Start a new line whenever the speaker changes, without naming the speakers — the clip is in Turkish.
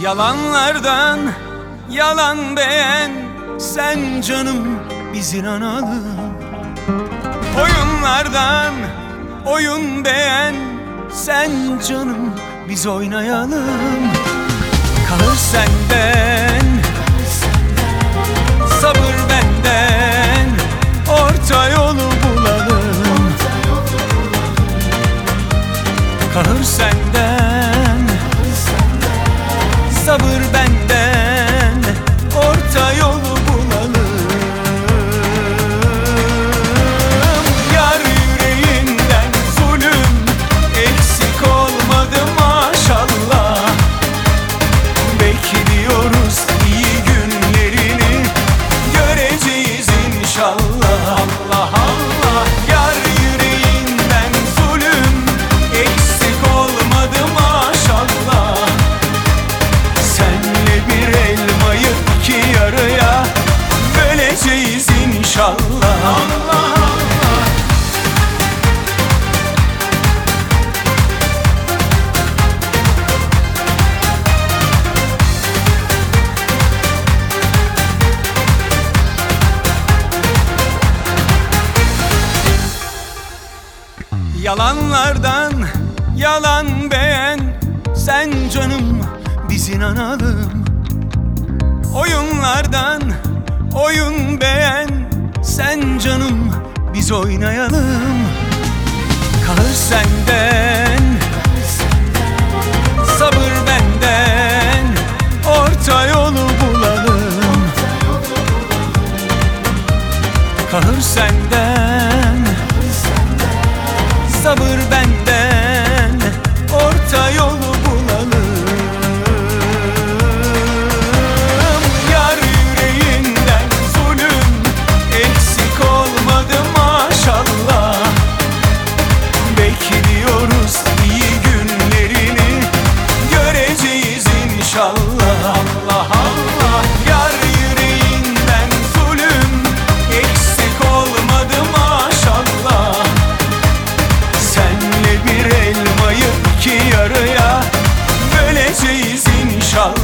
Yalanlardan yalan beğen, sen canım biz inanalım. Oyunlardan oyun beğen, sen canım biz oynayalım. Kalır senden sabır benden, orta yolu bulalım. Kalır senden sabır benden, orta yolu bulalım. Yar yüreğinden zulüm eksik olmadı maşallah. Bekliyoruz iyi günlerini, göreceğiz inşallah. Allah Allah. Yar yüreğinden zulüm eksik olmadı maşallah. Senle bir elmayı iki yarıya böleceğiz inşallah. Allah Allah. Yalanlardan yalan beğen, sen canım biz inanalım. Oyunlardan oyun beğen, sen canım biz oynayalım. Kalır senden sabır benden, orta yolu bulalım. Kalır senden sabır benden, orta yolu bulalım. Yar yüreğinden zulüm eksik olmadı maşallah. Bekliyoruz iyi günlerini, göreceğiz inşallah. Allah Allah. Yar yüreğinden zulüm eksik olmadı maşallah. Senle bir elmayı iki yarıya böleceğiz inşallah.